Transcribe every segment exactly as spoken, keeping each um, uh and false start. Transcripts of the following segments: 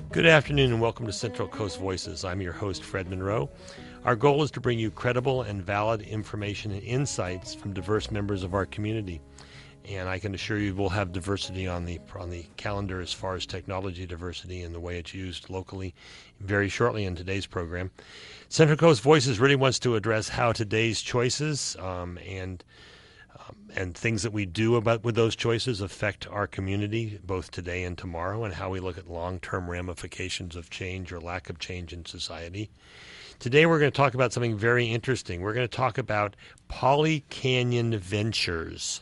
Good afternoon and welcome to Central Coast Voices. I'm your host, Fred Monroe. Our goal is to bring you credible and valid information and insights from diverse members of our community. And I can assure you we'll have diversity on the on the calendar as far as technology diversity and the way it's used locally very shortly in today's program. Central Coast Voices really wants to address how today's choices um, and um, and things that we do about with those choices affect our community both today and tomorrow, and how we look at long-term ramifications of change or lack of change in society. Today we're going to talk about something very interesting. We're going to talk about Pawleys Canyon Ventures.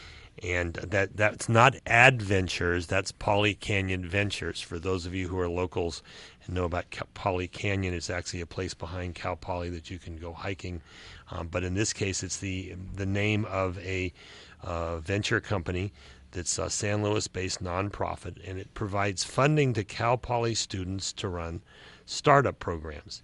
And that that's not Adventures, that's Pawleys Canyon Ventures. For those of you who are locals and know about Pawleys Canyon, it's actually a place behind Cal Poly that you can go hiking. Um, but in this case, it's the the name of a uh, venture company that's a San Luis-based nonprofit, and it provides funding to Cal Poly students to run startup programs.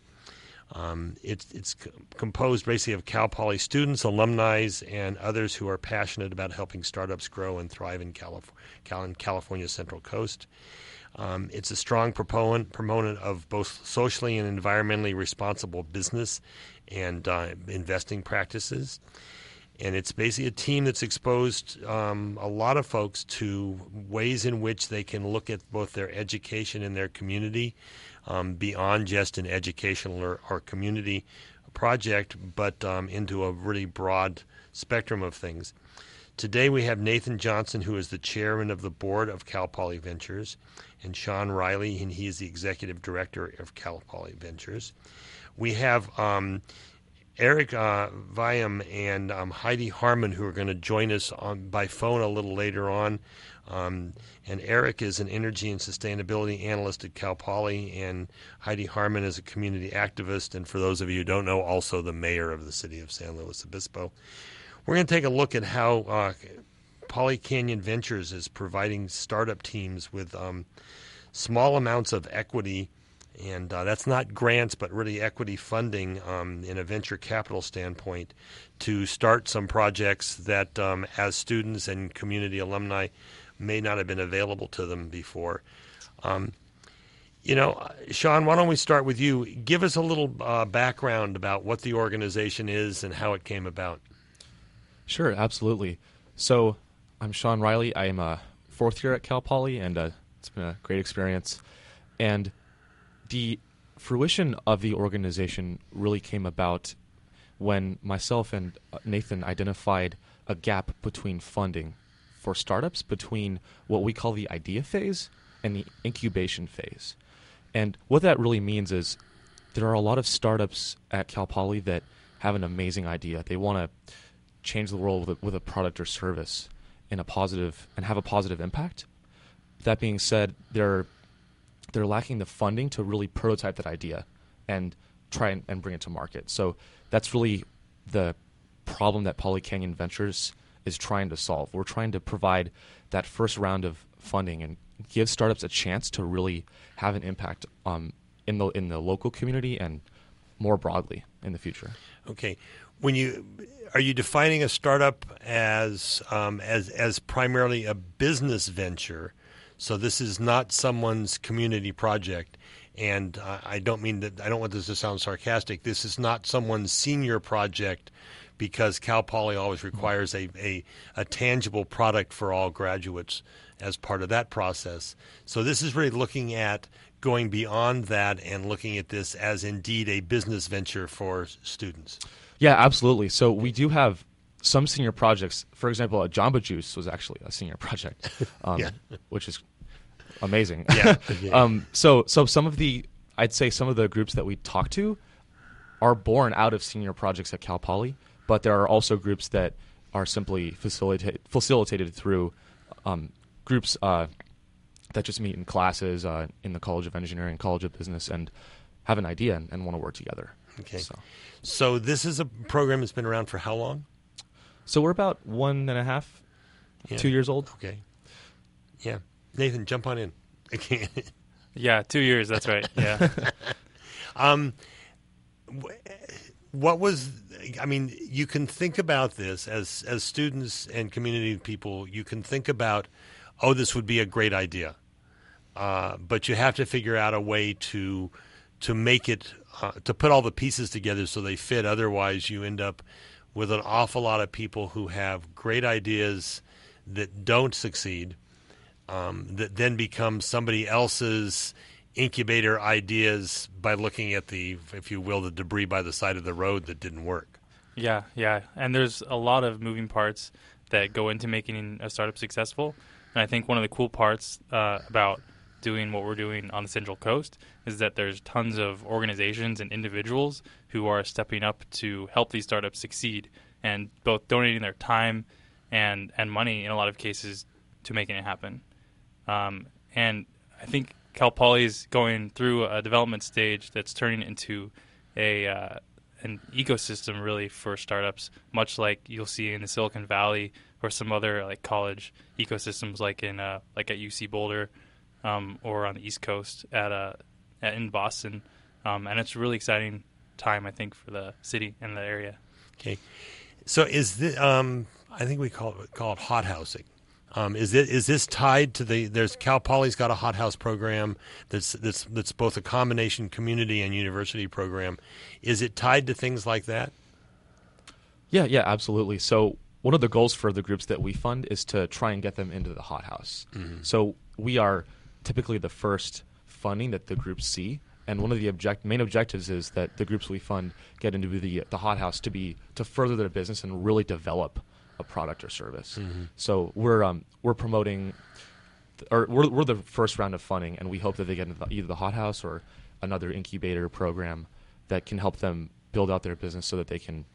Um, it's it's composed basically of Cal Poly students, alumni, and others who are passionate about helping startups grow and thrive in, Calif- Cal- in California's Central Coast. Um, it's a strong proponent, proponent of both socially and environmentally responsible business and uh, investing practices. And it's basically a team that's exposed um, a lot of folks to ways in which they can look at both their education and their community um, beyond just an educational or, or community project, but um, into a really broad spectrum of things. Today we have Nathan Johnson, who is the chairman of the board of Cal Poly Ventures, and Sean Riley, and he is the executive director of Cal Poly Ventures. We have um, Eric uh, Viam and um, Heidi Harmon, who are going to join us on, by phone a little later on. Um, and Eric is an energy and sustainability analyst at Cal Poly, and Heidi Harmon is a community activist, and for those of you who don't know, also the mayor of the city of San Luis Obispo. We're going to take a look at how uh, Pawleys Canyon Ventures is providing startup teams with um, small amounts of equity. And uh, that's not grants, but really equity funding um, in a venture capital standpoint to start some projects that, um, as students and community alumni, may not have been available to them before. Um, you know, Sean, why don't we start with you? Give us a little uh, background about what the organization is and how it came about. Sure, absolutely. So I'm Sean Riley. I am a fourth year at Cal Poly, and uh, it's been a great experience. And the fruition of the organization really came about when myself and Nathan identified a gap between funding for startups, between what we call the idea phase and the incubation phase. And what that really means is there are a lot of startups at Cal Poly that have an amazing idea. They want to change the world with a, with a product or service in a positive and have a positive impact. That being said, they're they're lacking the funding to really prototype that idea and try and, and bring it to market. So that's really the problem that Pawleys Canyon Ventures is trying to solve. We're trying to provide that first round of funding and give startups a chance to really have an impact um, in the in the local community and more broadly in the future. Okay, when you are you defining a startup as um, as as primarily a business venture? So this is not someone's community project, and uh, I don't mean that. I don't want this to sound sarcastic. This is not someone's senior project, because Cal Poly always requires a, a, a tangible product for all graduates as part of that process. So this is really looking at going beyond that and looking at this as indeed a business venture for students. Yeah, absolutely. So we do have some senior projects. For example, a Jamba Juice was actually a senior project, um, yeah. which is amazing. Yeah. um, so, so some of the, I'd say some of the groups that we talk to are born out of senior projects at Cal Poly, but there are also groups that are simply facilitated facilitated through um, groups uh, that just meet in classes uh, in the College of Engineering, College of Business, and have an idea and, and want to work together. Okay. So. so this is a program that's been around for how long? So we're about one and a half, yeah. two years old. Okay. Yeah. Nathan, jump on in. yeah, two years. That's right. Yeah. um, what was? I mean, you can think about this as as students and community people. You can think about, oh, this would be a great idea. uh, but you have to figure out a way to to make it uh, to put all the pieces together so they fit. Otherwise, you end up with an awful lot of people who have great ideas that don't succeed, um, that then become somebody else's incubator ideas by looking at the, if you will, the debris by the side of the road that didn't work. Yeah, yeah. And there's a lot of moving parts that go into making a startup successful. And I think one of the cool parts uh, about doing what we're doing on the Central Coast is that there's tons of organizations and individuals who are stepping up to help these startups succeed, and both donating their time and, and money in a lot of cases to making it happen. Um, and I think Cal Poly is going through a development stage that's turning into a uh, an ecosystem really for startups, much like you'll see in the Silicon Valley or some other like college ecosystems, like in uh, like at U C Boulder um, or on the East Coast at, uh, at in Boston, um, and it's a really exciting time I think for the city and the area. Okay, so is this? Um, I think we call it call it hot housing. Um, is it is this tied to the? There's Cal Poly's got a hot house program that's that's that's both a combination community and university program. Is it tied to things like that? Yeah, yeah, absolutely. So one of the goals for the groups that we fund is to try and get them into the hot house. Mm-hmm. So we are typically the first funding that the groups see, and one of the object main objectives is that the groups we fund get into the the hot house to be to further their business and really develop a product or service. Mm-hmm. So we're um, we're promoting, th- or we're we're the first round of funding, and we hope that they get into the, either the hot house or another incubator program that can help them build out their business so that they can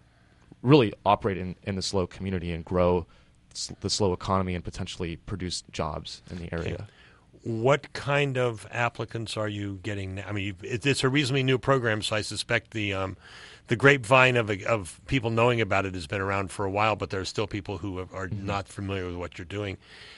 really operate in, in the SLO community and grow s- the SLO economy and potentially produce jobs in the area. Okay. What kind of applicants are you getting now? I mean, it, it's a reasonably new program, so I suspect the um, the grapevine of of people knowing about it has been around for a while, but there are still people who are mm-hmm. not familiar with what you're doing.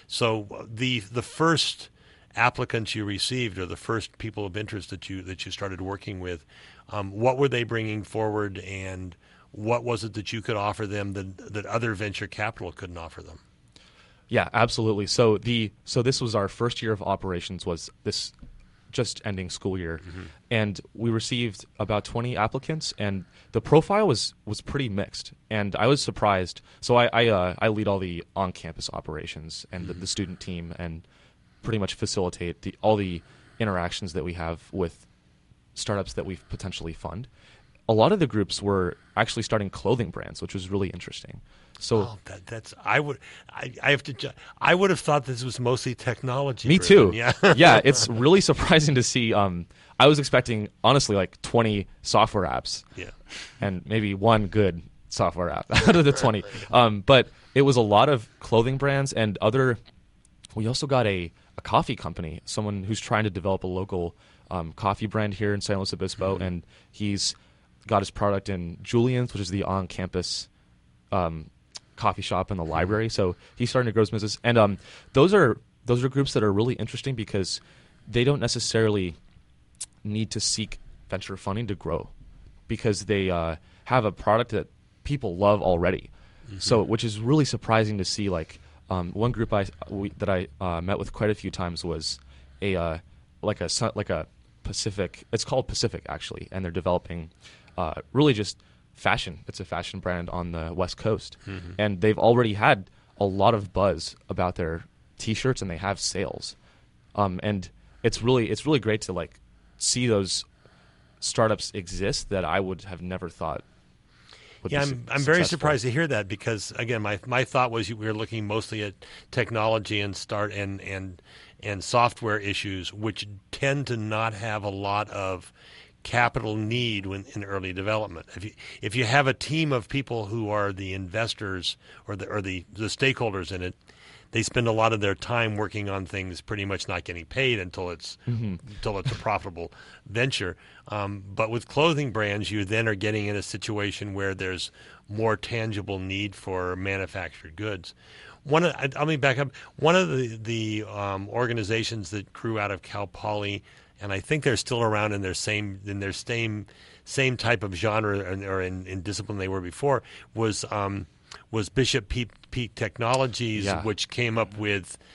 So the the first applicants you received, or the first people of interest that you that you started working with, um, what were they bringing forward, and what was it that you could offer them that that other venture capital couldn't offer them? Yeah, absolutely. So the so this was our first year of operations, was this just ending school year, mm-hmm. and we received about twenty applicants, and the profile was was pretty mixed, and I was surprised. So I I, uh, I lead all the on-campus operations and mm-hmm. the, the student team, and pretty much facilitate the all the interactions that we have with startups that we potentially fund. A lot of the groups were actually starting clothing brands, which was really interesting. So oh, that, that's I would I, I have to ju- I would have thought this was mostly technology. Me driven. too. Yeah, yeah. It's really surprising to see. Um, I was expecting honestly like twenty software apps. Yeah, and maybe one good software app out of the twenty. Um, but it was a lot of clothing brands and other. We also got a, a coffee company, someone who's trying to develop a local um, coffee brand here in San Luis Obispo, mm-hmm. and he's got his product in Julian's, which is the on-campus um, coffee shop in the library. So he's starting to grow his business, and um, those are those are groups that are really interesting because they don't necessarily need to seek venture funding to grow, because they uh, have a product that people love already. Mm-hmm. So, which is really surprising to see. Like um, one group I we, that I uh, met with quite a few times was a uh, like a like a Pacific. It's called Pacific actually, and they're developing. Uh, really just fashion. It's a fashion brand on the West Coast. Mm-hmm. And they've already had a lot of buzz about their T-shirts, and they have sales. Um, and it's really it's really great to like see those startups exist that I would have never thought would yeah, be I'm, su- I'm very successful. surprised to hear that, because, again, my my thought was we were looking mostly at technology and start and, and, and software issues, which tend to not have a lot of capital need when in early development. If you if you have a team of people who are the investors or the or the, the stakeholders in it, they spend a lot of their time working on things pretty much not getting paid until it's mm-hmm. until it's a profitable venture. Um, but with clothing brands, you then are getting in a situation where there's more tangible need for manufactured goods. One of, I'll be back up. One of the the um, organizations that grew out of Cal Poly, and I think they're still around in their same in their same same type of genre or in, in discipline they were before, was um, was Bishop Peak, Peak Technologies, yeah. which came up with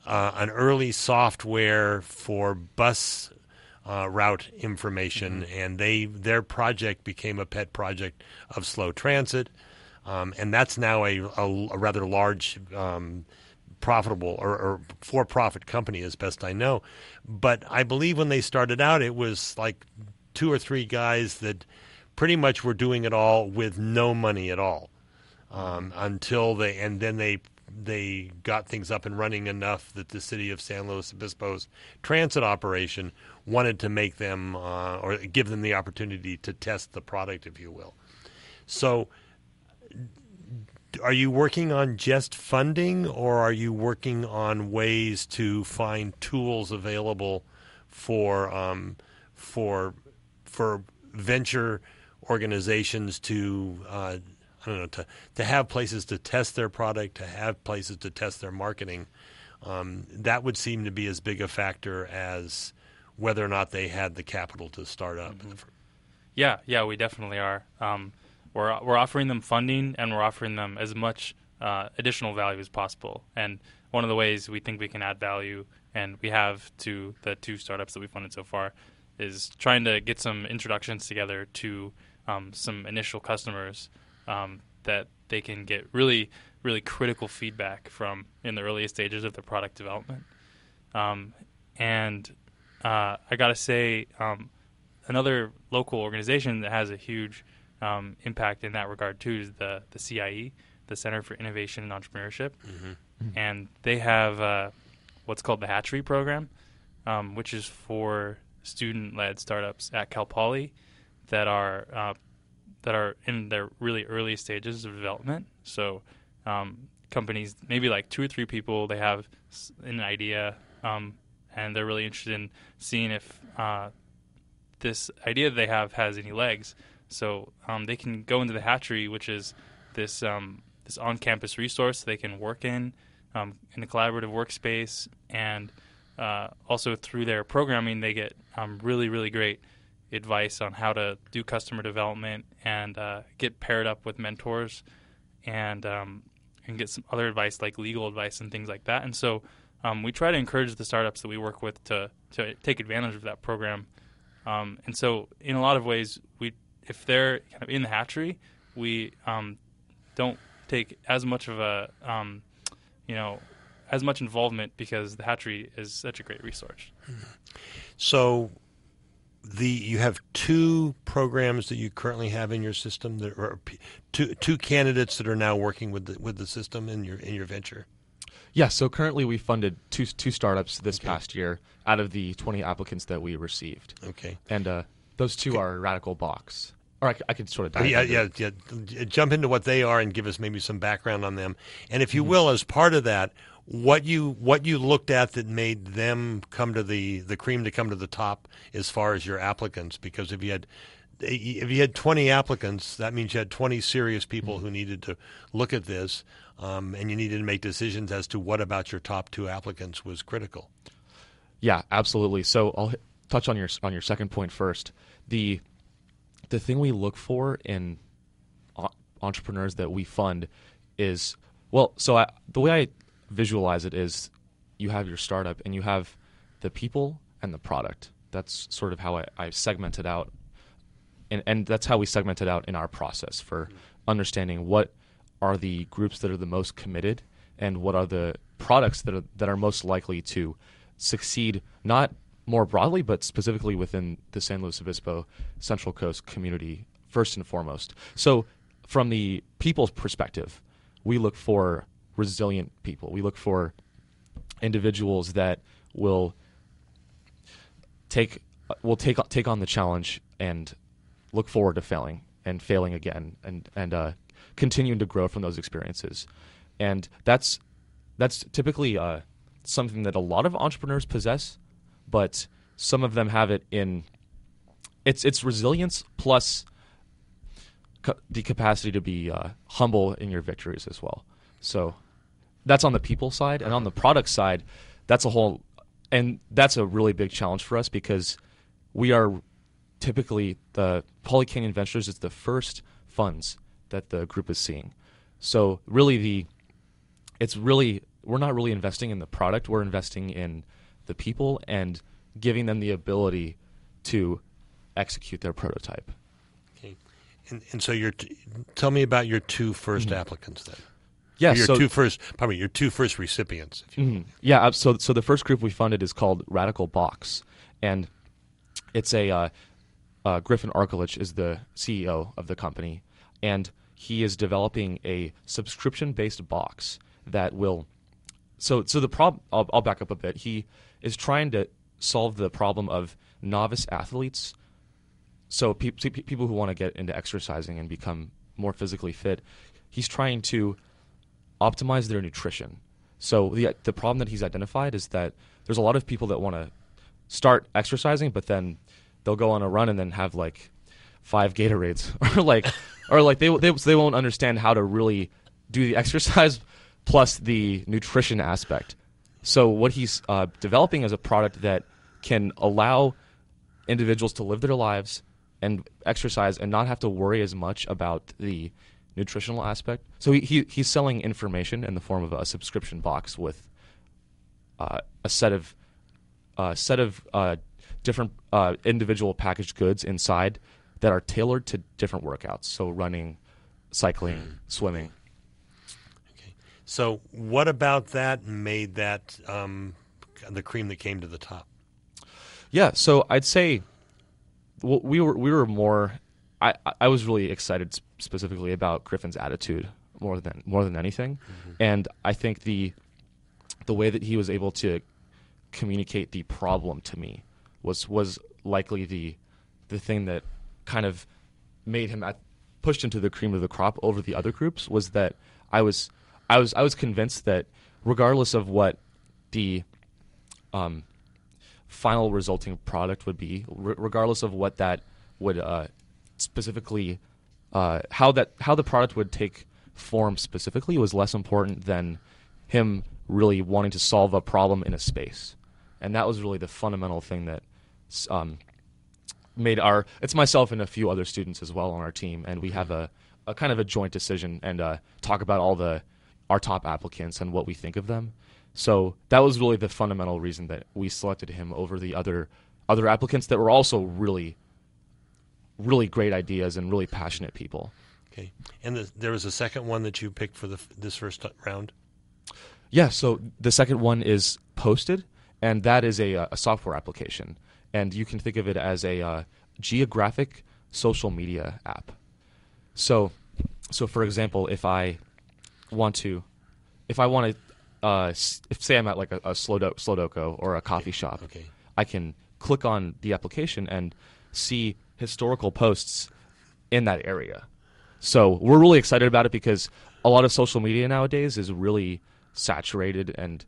uh, an early software for bus uh, route information, mm-hmm. and they their project became a pet project of Slow Transit, um, and that's now a, a, a rather large, um, profitable or, or for-profit company, as best I know. But I believe when they started out, it was like two or three guys that pretty much were doing it all with no money at all, um, until they and then they they got things up and running enough that the city of San Luis Obispo's transit operation wanted to make them uh, or give them the opportunity to test the product, if you will. So, are you working on just funding, or are you working on ways to find tools available for um, for for venture organizations to uh, I don't know to to have places to test their product, to have places to test their marketing? Um, that would seem to be as big a factor as whether or not they had the capital to start up. Mm-hmm. Yeah, yeah, we definitely are. Um, we're we're offering them funding, and we're offering them as much uh, additional value as possible. And one of the ways we think we can add value, and we have to the two startups that we funded so far, is trying to get some introductions together to um, some initial customers um, that they can get really, really critical feedback from in the earliest stages of their product development. Um, and uh, I got to say, um, another local organization that has a huge um, impact in that regard too is the, the C I E, the Center for Innovation and Entrepreneurship. Mm-hmm. And they have uh, what's called the Hatchery Program, um, which is for student-led startups at Cal Poly that are uh, that are in their really early stages of development. So um, companies, maybe like two or three people, they have an idea, um, and they're really interested in seeing if uh, this idea that they have has any legs. So um, they can go into the Hatchery, which is this um, this on-campus resource they can work in, um, in a collaborative workspace, and uh, also through their programming, they get um, really, really great advice on how to do customer development and uh, get paired up with mentors and um, and get some other advice like legal advice and things like that. And so um, we try to encourage the startups that we work with to, to take advantage of that program. Um, and so in a lot of ways, we if they're kind of in the Hatchery, we um, don't take as much of a, um, you know, as much involvement because the Hatchery is such a great resource. So the you have two programs that you currently have in your system that are two two candidates that are now working with the with the system in your in your venture. Yeah, so currently we funded two two startups this okay. past year out of the twenty applicants that we received. Okay. And uh, those two okay. are Radical Box. Or I, I could sort of dive yeah, into yeah, yeah. Jump into what they are and give us maybe some background on them. And if you mm-hmm. will, as part of that, what you what you looked at that made them come to the, the cream to come to the top as far as your applicants, because if you had if you had twenty applicants, that means you had twenty serious people mm-hmm. who needed to look at this, um, and you needed to make decisions as to what about your top two applicants was critical. Yeah, absolutely. So I'll hit, touch on your on your second point first. The the thing we look for in entrepreneurs that we fund is, well, so I, the way I visualize it is you have your startup and you have the people and the product. That's sort of how I, I segment it out. And, and that's how we segment it out in our process for understanding what are the groups that are the most committed and what are the products that are, that are most likely to succeed, not more broadly, but specifically within the San Luis Obispo Central Coast community, first and foremost. So from the people's perspective, we look for resilient people. We look for individuals that will take will take take on the challenge and look forward to failing and failing again and and uh, continuing to grow from those experiences. And that's that's typically uh, something that a lot of entrepreneurs possess, but some of them have it in it's it's resilience plus ca- the capacity to be uh, humble in your victories as well. So that's on the people side, and on the product side, that's a whole, and that's a really big challenge for us because we are typically the Poly Canyon Ventures is the first funds that the group is seeing. So really, the it's really we're not really investing in the product. We're investing in the people and giving them the ability to execute their prototype. Okay, and and so you're t- tell me about your two first Mhm. applicants then. Yeah, Or your so two first, pardon me, your two first recipients. If you Mhm. Yeah, ab- so so the first group we funded is called Radical Box, and it's a uh, uh, Griffin Arkalich is the C E O of the company, and he is developing a subscription-based box that will. So so the problem. I'll, I'll back up a bit. He is trying to solve the problem of novice athletes. So pe- pe- people who want to get into exercising and become more physically fit, he's trying to optimize their nutrition. So the the problem that he's identified is that there's a lot of people that want to start exercising, but then they'll go on a run and then have like five Gatorades, or like, or like they they they won't understand how to really do the exercise plus the nutrition aspect. So what he's uh, developing is a product that can allow individuals to live their lives and exercise and not have to worry as much about the nutritional aspect. So he, he he's selling information in the form of a subscription box with uh, a set of uh, set of uh, different uh, individual packaged goods inside that are tailored to different workouts. So running, cycling, swimming. Okay. So what about that made that um, the cream that came to the top? Yeah, so I'd say well, we were we were more. I, I was really excited sp- specifically about Griffin's attitude more than more than anything, mm-hmm. and I think the the way that he was able to communicate the problem to me was was likely the the thing that kind of made him at, pushed into the cream of the crop over the other groups. Was that I was I was I was convinced that regardless of what the um, final resulting product would be, r- regardless of what that would uh, specifically, uh, how that how the product would take form specifically was less important than him really wanting to solve a problem in a space, and that was really the fundamental thing that um, made our. It's myself and a few other students as well on our team, and we have a, a kind of a joint decision and uh, talk about all the our top applicants and what we think of them. So that was really the fundamental reason that we selected him over the other other applicants that were also really, really great ideas and really passionate people. Okay, and the, there was a second one that you picked for the this first round. Yeah, so the second one is Posted, and that is a, a software application, and you can think of it as a uh, geographic social media app. So, so for example, if I want to, if I want to. Uh, if say I'm at like a, a Slodo- Slodoko or a coffee okay. shop, okay. I can click on the application and see historical posts in that area. So we're really excited about it because a lot of social media nowadays is really saturated and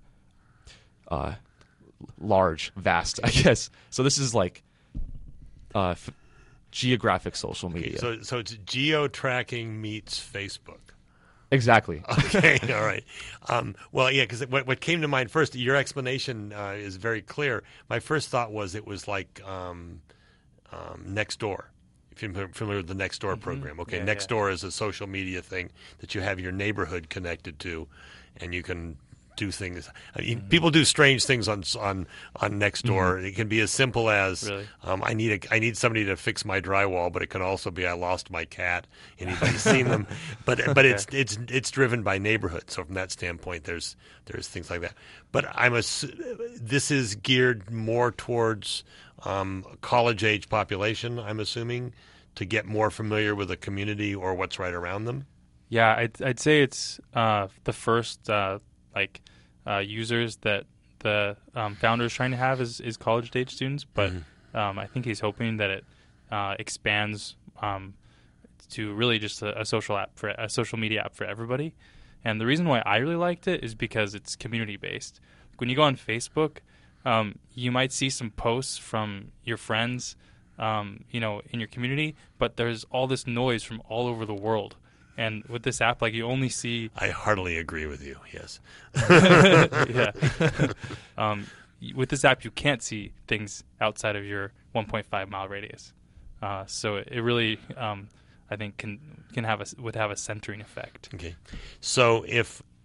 uh, large, vast, I guess. So this is like uh, f- geographic social media. Okay, so, so it's geo-tracking meets Facebook. Exactly. Okay, all right. Um, well, yeah, because what, what came to mind first, your explanation uh, is very clear. My first thought was it was like um, um, Nextdoor. If you're familiar with the Nextdoor mm-hmm. program. Okay, yeah, Nextdoor yeah. is a social media thing that you have your neighborhood connected to, and you can do things. I mean, mm-hmm. people do strange things on on on Nextdoor. Mm-hmm. It can be as simple as really? um, I need a I need somebody to fix my drywall, but it can also be I lost my cat. Anybody seen them? But but it's it's it's driven by neighborhood. So from that standpoint, there's there's things like that. But I'm a this is geared more towards um, college age population. I'm assuming to get more familiar with the community or what's right around them. Yeah, I'd I'd say it's uh, the first. Uh, like uh, users that the um, founder is trying to have is, is college age students, but mm-hmm. um, I think he's hoping that it uh, expands um, to really just a, a social app for a social media app for everybody. And the reason why I really liked it is because it's community based. When you go on Facebook, um, you might see some posts from your friends, um, you know, in your community, but there's all this noise from all over the world. And with this app, like you only see. I heartily agree with you. Yes. yeah. um, with this app, you can't see things outside of your one point five mile radius. Uh, so it, it really, um, I think, can can have a would have a centering effect. Okay. So if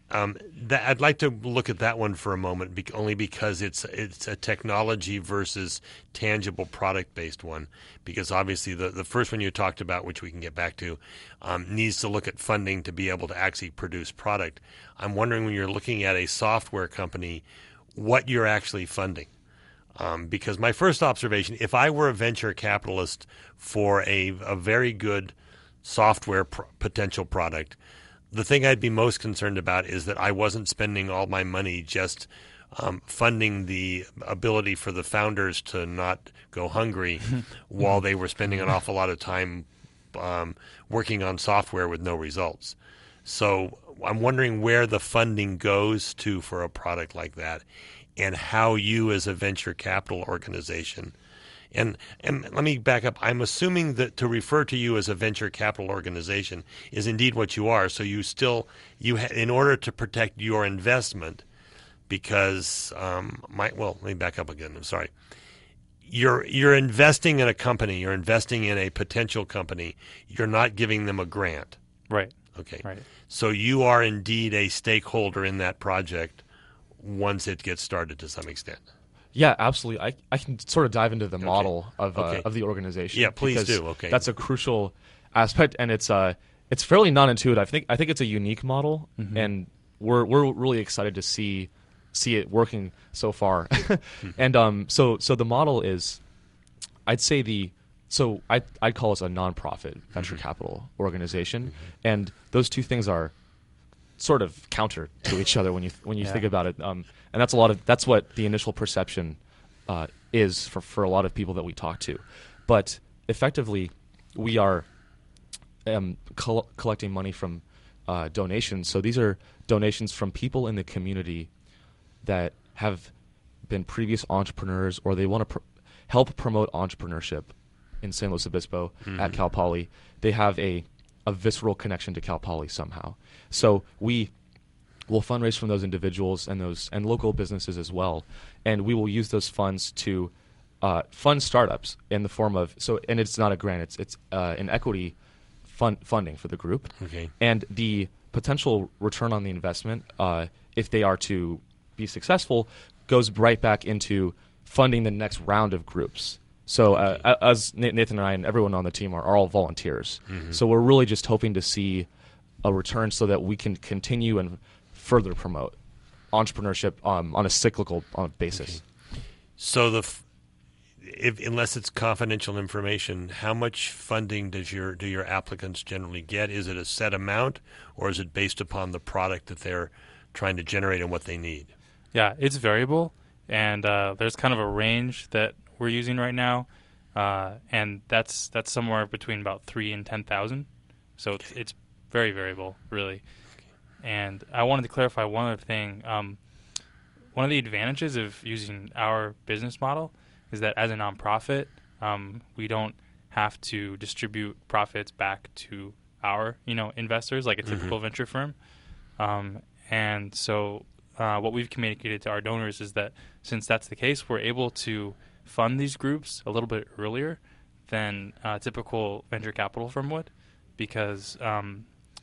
Um, that, I'd like to look at that one for a moment, be, only because it's it's a technology versus tangible product-based one. Because obviously the, the first one you talked about, which we can get back to, um, needs to look at funding to be able to actually produce product. I'm wondering, when you're looking at a software company, what you're actually funding. Um, because my first observation, if I were a venture capitalist for a, a very good software pr- potential product, the thing I'd be most concerned about is that I wasn't spending all my money just um, funding the ability for the founders to not go hungry while they were spending an awful lot of time um, working on software with no results. So I'm wondering where the funding goes to for a product like that, and how you as a venture capital organization. And and let me back up. I'm assuming that to refer to you as a venture capital organization is indeed what you are. So you still you ha- in order to protect your investment, because um, my well, let me back up again. I'm sorry. You're you're investing in a company. You're investing in a potential company. You're not giving them a grant. Right. Okay. Right. So you are indeed a stakeholder in that project once it gets started to some extent. Yeah, absolutely. I, I can sort of dive into the Okay. model of uh, Okay. of the organization. Yeah, please because do. Okay. That's a crucial aspect, and it's uh it's fairly non-intuitive. I think I think it's a unique model, Mm-hmm. and we're we're really excited to see see it working so far. And um so so the model is, I'd say the so I I'd call us a nonprofit venture capital organization, and those two things are sort of counter to each other when you when you Yeah. think about it. Um, and that's a lot of that's what the initial perception uh, is for, for a lot of people that we talk to. But effectively, we are um, col- collecting money from uh, donations. So these are donations from people in the community that have been previous entrepreneurs, or they want to pr- help promote entrepreneurship in San Luis Obispo at Cal Poly. They have a a visceral connection to Cal Poly somehow. So we will fundraise from those individuals and those and local businesses as well, and we will use those funds to uh, fund startups in the form of so. And it's not a grant; it's it's uh, an equity fund funding for the group. Okay. And the potential return on the investment, uh, if they are to be successful, goes right back into funding the next round of groups. So uh, Okay. as Nathan and I and everyone on the team are, are all volunteers. So we're really just hoping to see a return so that we can continue and further promote entrepreneurship um, on a cyclical uh, basis. So the f- if, unless it's confidential information, how much funding does your do your applicants generally get? Is it a set amount, or is it based upon the product that they're trying to generate and what they need? Yeah, it's variable, and uh, there's kind of a range that we're using right now, uh, and that's that's somewhere between about three and ten thousand. So it's, it's very variable, really. And I wanted to clarify one other thing. Um, one of the advantages of using our business model is that as a nonprofit, um, we don't have to distribute profits back to our, you know, investors like a typical venture firm. Um, and so uh, what we've communicated to our donors is that since that's the case, we're able to fund these groups a little bit earlier than a typical venture capital firm would, because um,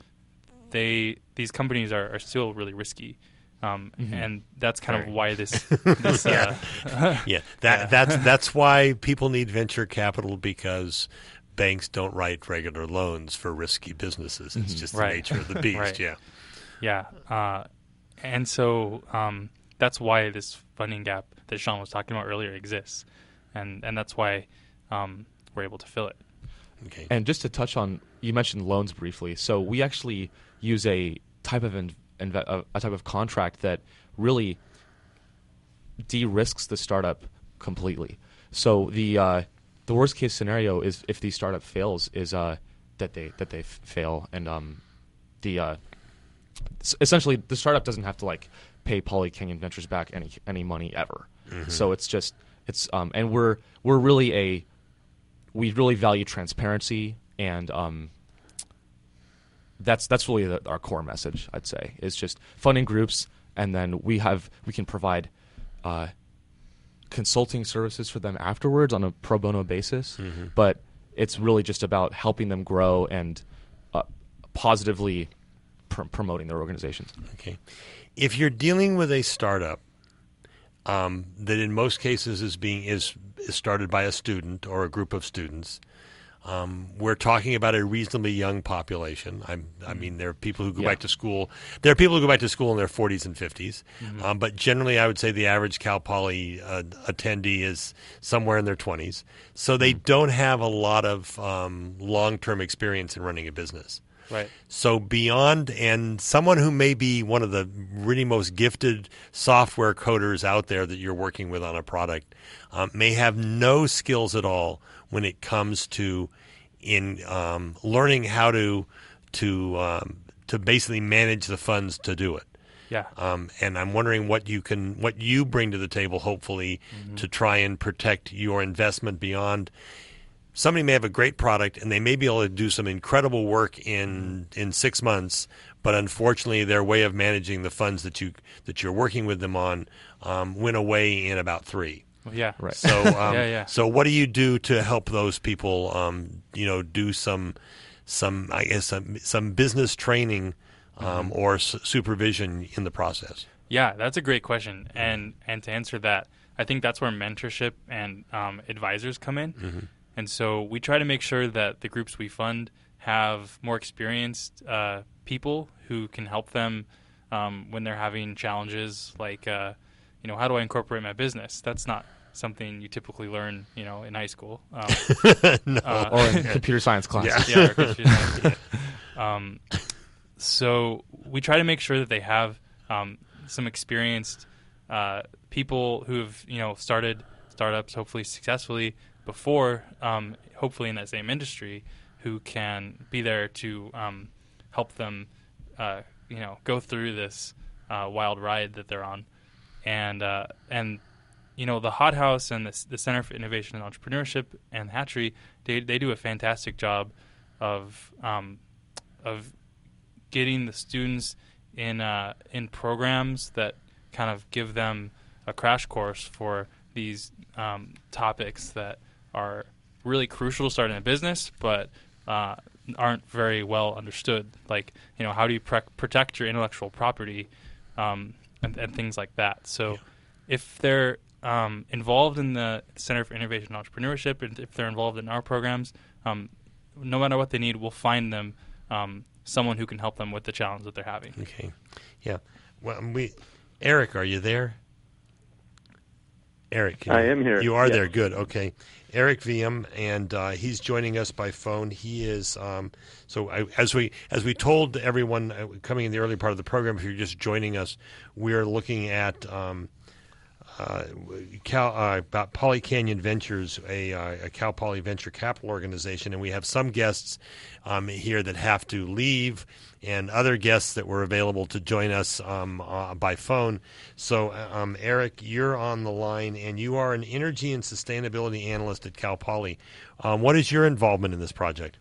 they these companies are, are still really risky. Um, Mhm. And that's kind Very. of why this, this uh, Yeah, that Yeah. that's that's why people need venture capital, because banks don't write regular loans for risky businesses. It's just the Right. nature of the beast. Right. Yeah. Yeah, uh, and so um, that's why this funding gap that Sean was talking about earlier exists, and and that's why um, we're able to fill it. Okay. And just to touch on, you mentioned loans briefly. So we actually use a type of in, inve- a, a type of contract that really de-risks the startup completely. So the uh, the worst case scenario is if the startup fails is uh, that they that they f- fail, and um, the uh, s- essentially the startup doesn't have to like pay Poly Canyon Ventures back any any money ever. So it's just it's um, and we're we're really a we really value transparency, and um, that's that's really the, our core message. I'd say is just funding groups, and then we have we can provide uh, consulting services for them afterwards on a pro bono basis. But it's really just about helping them grow and uh, positively pr- promoting their organizations. Okay. If you're dealing with a startup um, that in most cases is being is, is started by a student or a group of students, um, we're talking about a reasonably young population. I'm, I mean, there are people who go Yeah. back to school. There are people who go back to school in their forties and fifties. Mm-hmm. Um, but generally, I would say the average Cal Poly uh, attendee is somewhere in their twenties. So they don't have a lot of um, long-term experience in running a business. Right. So beyond, and someone who may be one of the really most gifted software coders out there that you're working with on a product um, may have no skills at all when it comes to in um, learning how to to um, to basically manage the funds to do it. Yeah. Um, and I'm wondering what you can what you bring to the table, hopefully, Mm-hmm. to try and protect your investment beyond. Somebody may have a great product and they may be able to do some incredible work in in six months, but unfortunately, their way of managing the funds that you that you're working with them on um, went away in about three. Well, yeah. Right. So, um, Yeah, yeah. so what do you do to help those people? Um, you know, do some some I guess some, some business training um, or s- supervision in the process. Yeah, that's a great question. And and to answer that, I think that's where mentorship and um, advisors come in. Mm-hmm. And so we try to make sure that the groups we fund have more experienced uh, people who can help them um, when they're having challenges like, uh, you know, how do I incorporate my business? That's not something you typically learn, you know, in high school. Um, No. uh, Or in computer science class. Yeah. yeah, or computer science. Um, so we try to make sure that they have um, some experienced uh, people who have, you know, started startups hopefully successfully before, um, hopefully in that same industry, who can be there to um, help them, uh, you know, go through this uh, wild ride that they're on, and uh, and you know, the Hot House and the, the Center for Innovation and Entrepreneurship and Hatchery, they they do a fantastic job of um, of getting the students in uh, in programs that kind of give them a crash course for these um, topics that are really crucial to starting a business, but uh, aren't very well understood. Like, you know, how do you pre- protect your intellectual property um, and, and things like that. So Yeah. if they're um, involved in the Center for Innovation and Entrepreneurship, and if they're involved in our programs, um, no matter what they need, we'll find them um, someone who can help them with the challenge that they're having. Okay, yeah. Well, we, Eric, are you there? Eric, can I you- am here. You are Yes. there. Good. Okay, Eric Viam, and uh, he's joining us by phone. He is um, so I, as we as we told everyone uh, coming in the early part of the program. If you're just joining us, we are looking at. Um, Uh, Cal, uh, about Poly Canyon Ventures, a, uh, a Cal Poly venture capital organization, and we have some guests um, here that have to leave, and other guests that were available to join us um, uh, by phone. So, um, Eric, you're on the line, and you are an energy and sustainability analyst at Cal Poly. Um, what is your involvement in this project?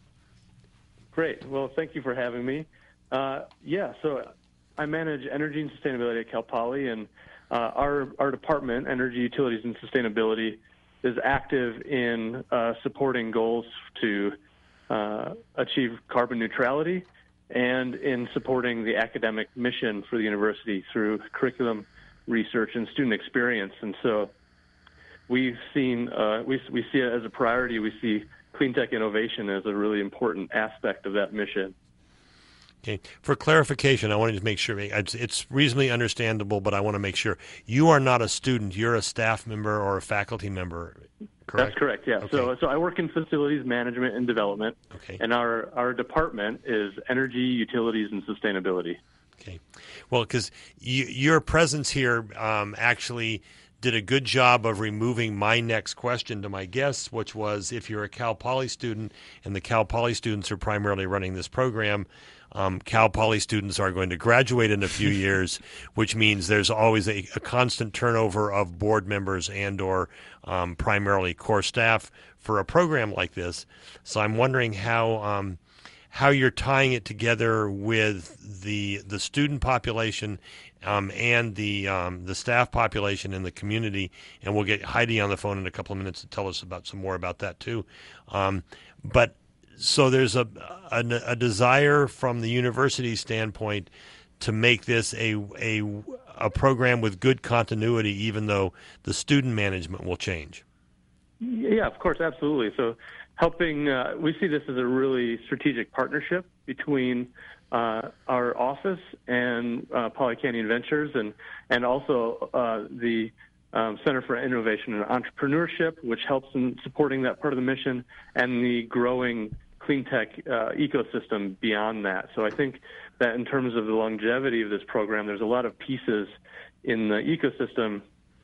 Great. Well, thank you for having me. Uh, yeah, so I manage energy and sustainability at Cal Poly, and uh, our our department, Energy, Utilities, and Sustainability, is active in uh, supporting goals to uh, achieve carbon neutrality and in supporting the academic mission for the university through curriculum, research, and student experience. And so we've seen, uh, we, we see it as a priority. We see clean tech innovation as a really important aspect of that mission. Okay. For clarification, I wanted to make sure it's, it's reasonably understandable, but I want to make sure you are not a student; you're a staff member or a faculty member. Correct? That's correct. Yeah. Okay. So, so I work in facilities management and development, Okay. and our our department is energy, utilities, and sustainability. Okay. Well, because you, your presence here um, actually did a good job of removing my next question to my guests, which was if you're a Cal Poly student and the Cal Poly students are primarily running this program, um, Cal Poly students are going to graduate in a few years, which means there's always a, a constant turnover of board members and or um, primarily core staff for a program like this. So I'm wondering how um, how you're tying it together with the the student population um, and the um, the staff population in the community, and we'll get Heidi on the phone in a couple of minutes to tell us about some more about that too. Um, but so there's a, a a desire from the university standpoint to make this a a a program with good continuity, even though the student management will change. Yeah, of course, absolutely. So, helping uh, we see this as a really strategic partnership between uh, our office and uh, Poly Canyon Ventures, and and also uh, the um, Center for Innovation and Entrepreneurship, which helps in supporting that part of the mission, and the growing clean tech uh, ecosystem beyond that. So I think that in terms of the longevity of this program, there's a lot of pieces in the ecosystem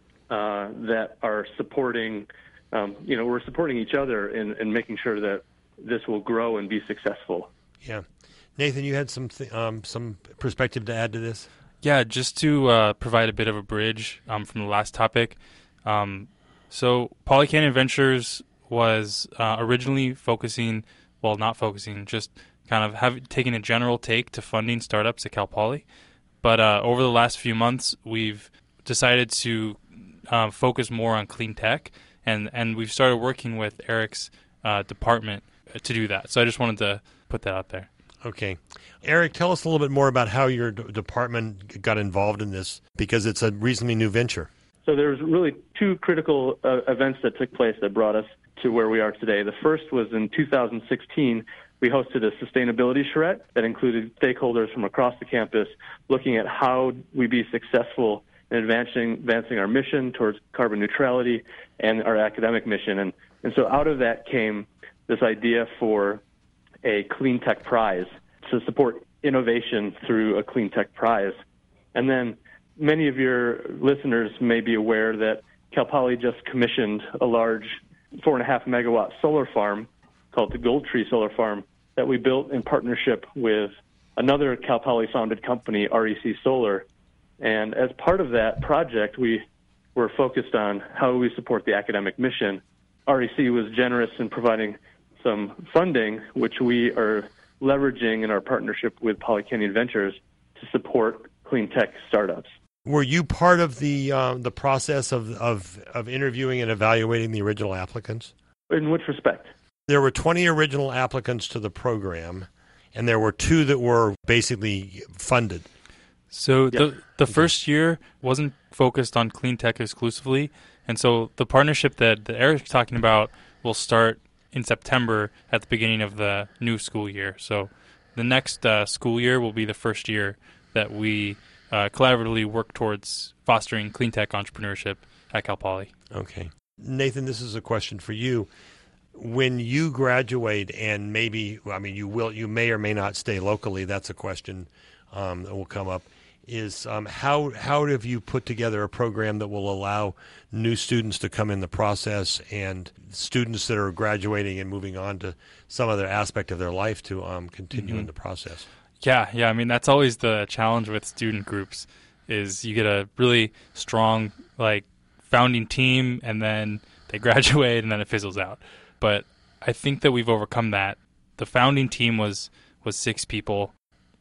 uh, that are supporting, um, you know, we're supporting each other in, in making sure that this will grow and be successful. Yeah. Nathan, you had some th- um, some perspective to add to this? Yeah, just to uh, provide a bit of a bridge um, from the last topic. Um, so Poly Canyon Ventures was uh, originally focusing, well, not focusing, just kind of have, taking a general take to funding startups at Cal Poly. But uh, over the last few months, we've decided to uh, focus more on clean tech, and, and we've started working with Eric's uh, department to do that. So I just wanted to put that out there. Okay. Eric, tell us a little bit more about how your d- department got involved in this, because it's a reasonably new venture. So there's really two critical uh, events that took place that brought us to where we are today. The first was in two thousand sixteen. We hosted a sustainability charrette that included stakeholders from across the campus looking at how we be successful in advancing, advancing our mission towards carbon neutrality and our academic mission. And, and so out of that came this idea for a clean tech prize to support innovation through a clean tech prize. And then many of your listeners may be aware that Cal Poly just commissioned a large four and a half megawatt solar farm called the Gold Tree Solar Farm that we built in partnership with another Cal Poly founded company, R E C Solar. And as part of that project, we were focused on how we support the academic mission. R E C was generous in providing some funding, which we are leveraging in our partnership with Poly Canyon Ventures to support clean tech startups. Were you part of the uh, the process of, of of interviewing and evaluating the original applicants? In which respect? There were twenty original applicants to the program, and there were two that were basically funded. So Yep. the the first year wasn't focused on clean tech exclusively, and so the partnership that, that Eric's talking about will start in September at the beginning of the new school year. So the next uh, school year will be the first year that we uh, collaboratively work towards fostering clean tech entrepreneurship at Cal Poly. Okay. Nathan, this is a question for you. When you graduate, and maybe, I mean, you will, you may or may not stay locally, that's a question um, that will come up, is um, how how have you put together a program that will allow new students to come in the process and students that are graduating and moving on to some other aspect of their life to um, continue Mm-hmm. in the process? Yeah, yeah. I mean, that's always the challenge with student groups is you get a really strong, like, founding team, and then they graduate, and then it fizzles out. But I think that we've overcome that. The founding team was, was six people.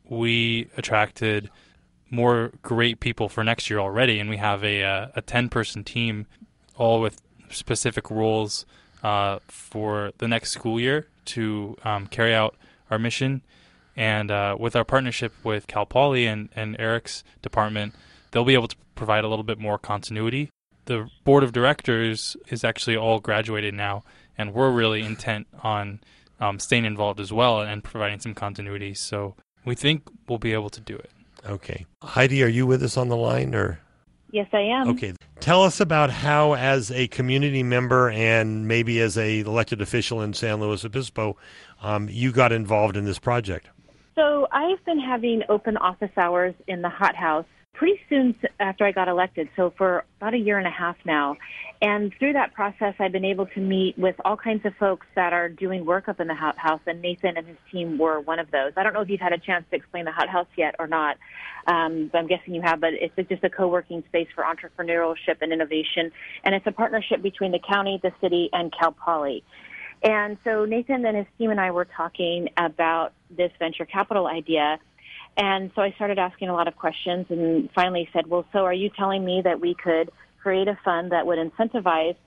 We attracted more great people for next year already, and we have a uh, a ten-person team, all with specific roles uh, for the next school year to um, carry out our mission. And uh, with our partnership with Cal Poly and, and Eric's department, they'll be able to provide a little bit more continuity. The board of directors is actually all graduated now, and we're really intent on um, staying involved as well and providing some continuity. So we think we'll be able to do it. Okay. Heidi, are you with us on the line, or? Yes, I am. Okay. Tell us about how, as a community member and maybe as a elected official in San Luis Obispo, um, you got involved in this project. So I've been having open office hours in the Hot House pretty soon after I got elected, so for about a year and a half now. And through that process, I've been able to meet with all kinds of folks that are doing work up in the Hot House, and Nathan and his team were one of those. I don't know if you've had a chance to explain the Hot House yet or not, um, but I'm guessing you have, but it's just a co-working space for entrepreneurship and innovation, and it's a partnership between the county, the city, and Cal Poly. And so Nathan and his team and I were talking about this venture capital idea. And so I started asking a lot of questions and finally said, well, so are you telling me that we could create a fund that would incentivize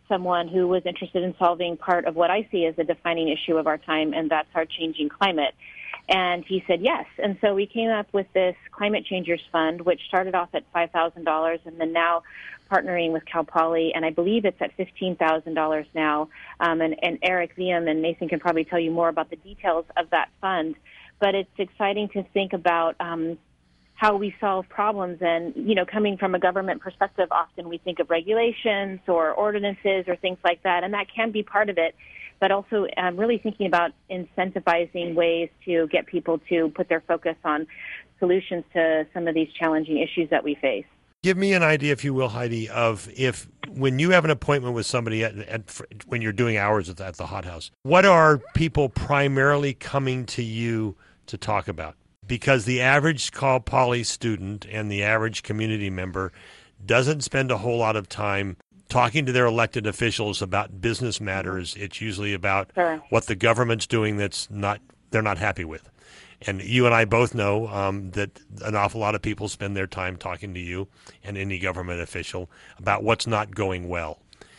someone who was interested in solving part of what I see as a defining issue of our time, and that's our changing climate. And he said yes. And so we came up with this Climate Changers Fund, which started off at five thousand dollars and then now partnering with Cal Poly, and I believe it's at fifteen thousand dollars now. Um, and, and Eric Vium and Nathan can probably tell you more about the details of that fund. But it's exciting to think about um, how we solve problems. And, you know, coming from a government perspective, often we think of regulations or ordinances or things like that, and that can be part of it. But also um, really thinking about incentivizing ways to get people to put their focus on solutions to some of these challenging issues that we face. Give me an idea, if you will, Heidi, of if when you have an appointment with somebody at, at when you're doing hours at the, at the hot house, what are people primarily coming to you to talk about? Because the average Cal Poly student and the average community member doesn't spend a whole lot of time talking to their elected officials about business matters. It's usually about Sure. what the government's doing that's not they're not happy with. And you and I both know um, that an awful lot of people spend their time talking to you and any government official about what's not going well.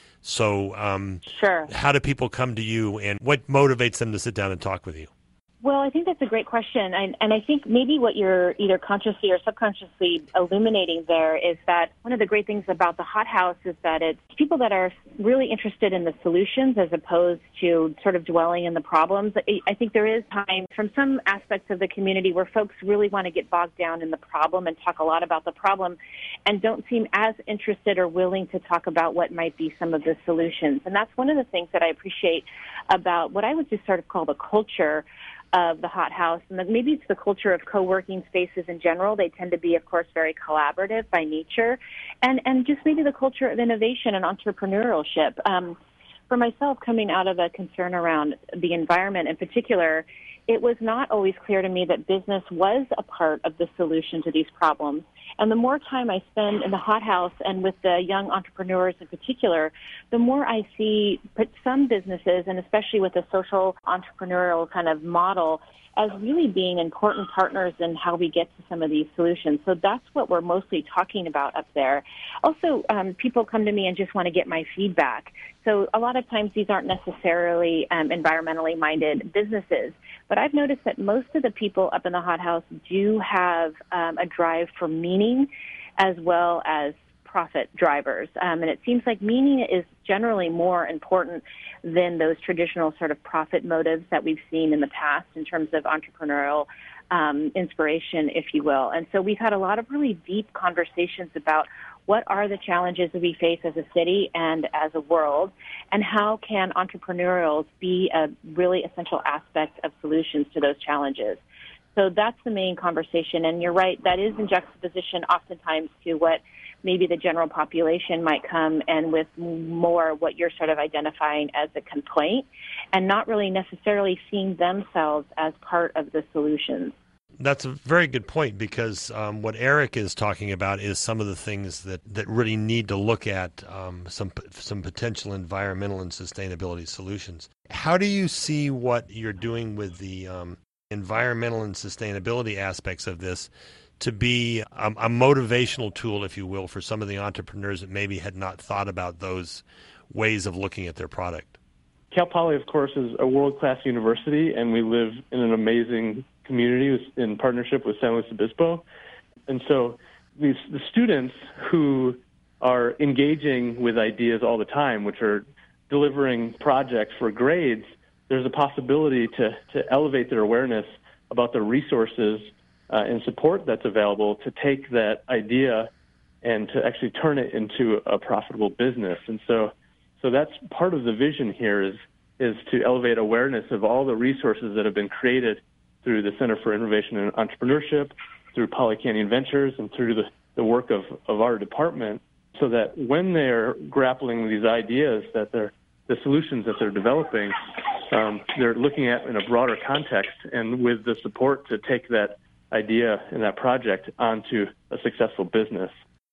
So um, Sure. how do people come to you, and what motivates them to sit down and talk with you? Well, I think that's a great question. And, and I think maybe what you're either consciously or subconsciously illuminating there is that one of the great things about the Hot House is that it's people that are really interested in the solutions as opposed to sort of dwelling in the problems. I think there is time from some aspects of the community where folks really want to get bogged down in the problem and talk a lot about the problem and don't seem as interested or willing to talk about what might be some of the solutions. And that's one of the things that I appreciate about what I would just sort of call the culture of the Hot House. And maybe it's the culture of co-working spaces in general. They tend to be, of course, very collaborative by nature. And, and just maybe the culture of innovation and entrepreneurship. Um, for myself, coming out of a concern around the environment in particular, it was not always clear to me that business was a part of the solution to these problems. And the more time I spend in the Hot House and with the young entrepreneurs in particular, the more I see some businesses, and especially with the social entrepreneurial kind of model, as really being important partners in how we get to some of these solutions. So that's what we're mostly talking about up there. Also, um, people come to me and just want to get my feedback. So a lot of times these aren't necessarily um, environmentally minded businesses, but I've noticed that most of the people up in the Hot House do have um, a drive for meaning as well as profit drivers. Um, and it seems like meaning is generally more important than those traditional sort of profit motives that we've seen in the past in terms of entrepreneurial um, inspiration, if you will. And so we've had a lot of really deep conversations about what are the challenges that we face as a city and as a world, and how can entrepreneurials be a really essential aspect of solutions to those challenges. So that's the main conversation. And you're right, that is in juxtaposition oftentimes to what maybe the general population might come and with more what you're sort of identifying as a complaint and not really necessarily seeing themselves as part of the solutions. That's a very good point, because um, what Eric is talking about is some of the things that, that really need to look at um, some some potential environmental and sustainability solutions. How do you see what you're doing with the um, environmental and sustainability aspects of this to be a, a motivational tool, if you will, for some of the entrepreneurs that maybe had not thought about those ways of looking at their product? Cal Poly, of course, is a world-class university, and we live in an amazing community in partnership with San Luis Obispo. And so these the students who are engaging with ideas all the time, which are delivering projects for grades, there's a possibility to, to elevate their awareness about the resources uh, and support that's available to take that idea and to actually turn it into a profitable business. And so so that's part of the vision here is is to elevate awareness of all the resources that have been created through the Center for Innovation and Entrepreneurship, through Poly Canyon Ventures, and through the, the work of, of our department, so that when they're grappling with these ideas, that they're, the solutions that they're developing, um, they're looking at in a broader context and with the support to take that idea and that project onto a successful business.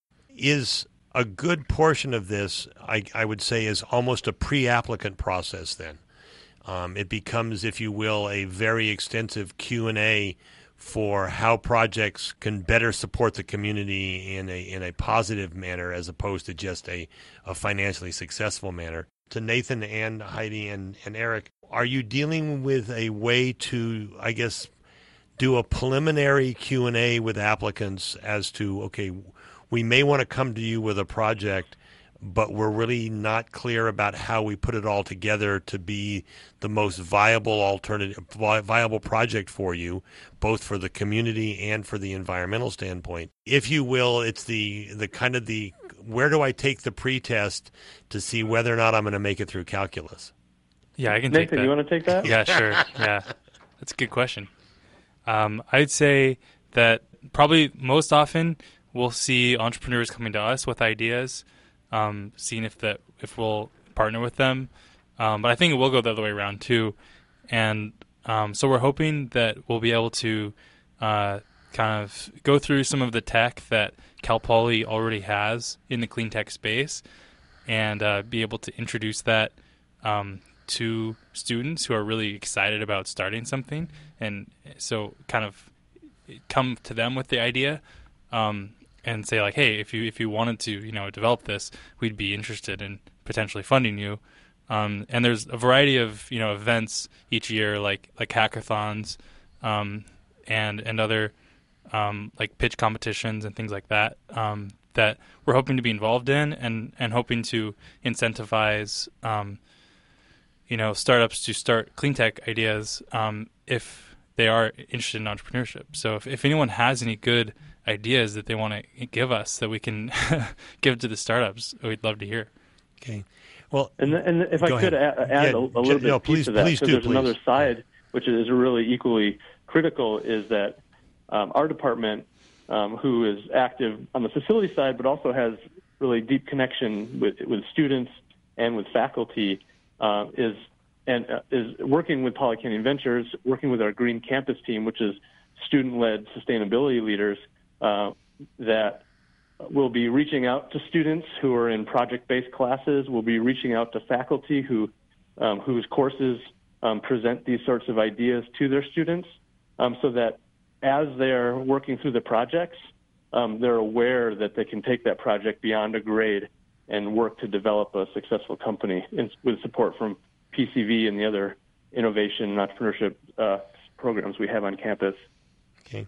Is a good portion of this, I, I would say, is almost a pre-applicant process then. Um, it becomes, if you will, a very extensive Q and A for how projects can better support the community in a in a positive manner as opposed to just a, a financially successful manner. To Nathan and Heidi and, and Eric, are you dealing with a way to, I guess, do a preliminary Q and A with applicants as to, okay, we may want to come to you with a project, but we're really not clear about how we put it all together to be the most viable alternative, viable project for you, both for the community and for the environmental standpoint. If you will, it's the, the kind of the, where do I take the pretest to see whether or not I'm going to make it through calculus? Yeah, I can Nathan, take that. you want to take that? Yeah, sure. Yeah, that's a good question. Um, I'd say that probably most often we'll see entrepreneurs coming to us with ideas, Um, seeing if that if we'll partner with them, um, but I think it will go the other way around too, and um, so we're hoping that we'll be able to uh, kind of go through some of the tech that Cal Poly already has in the clean tech space, and uh, be able to introduce that um, to students who are really excited about starting something, and so kind of come to them with the idea. Um, And say like, hey, if you if you wanted to, you know, develop this, we'd be interested in potentially funding you. Um, and there's a variety of you know events each year, like like hackathons, um, and and other um, like pitch competitions and things like that um, that we're hoping to be involved in, and, and hoping to incentivize um, you know startups to start clean tech ideas um, if they are interested in entrepreneurship. So if, if anyone has any good ideas that they want to give us that we can give to the startups, we'd love to hear. Okay. Well, and, and if I could add, add yeah, a, a little bit no, please, to that, please so do, there's please. another side which is really equally critical, is that um, our department, um, who is active on the facility side, but also has really deep connection with with students and with faculty, uh, is and uh, is working with Poly Canyon Ventures, working with our Green Campus team, which is student-led sustainability leaders. Uh, that will be reaching out to students who are in project-based classes. We'll be reaching out to faculty who um, whose courses um, present these sorts of ideas to their students, um, so that as they're working through the projects, um, they're aware that they can take that project beyond a grade and work to develop a successful company in, with support from P C V and the other innovation and entrepreneurship uh, programs we have on campus. Okay.